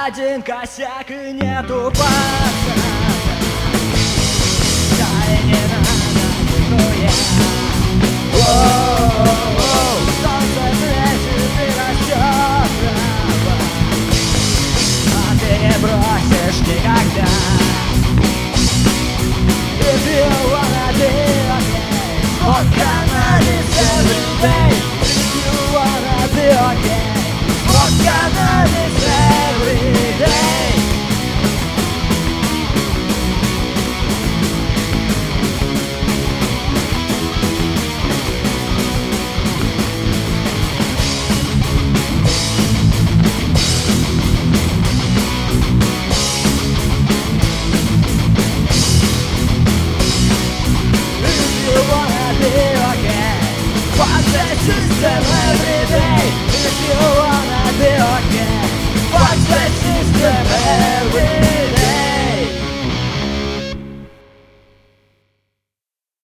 один косяк и нету паса. Да и не надо нихуя. Солнце светит и растет трава, а ты не бросишь никогда. If you wanna be okay, walk on this every day. If you wanna be okay, walk on this every day. Fuck the system every day. If you wanna be okay, fuck the system.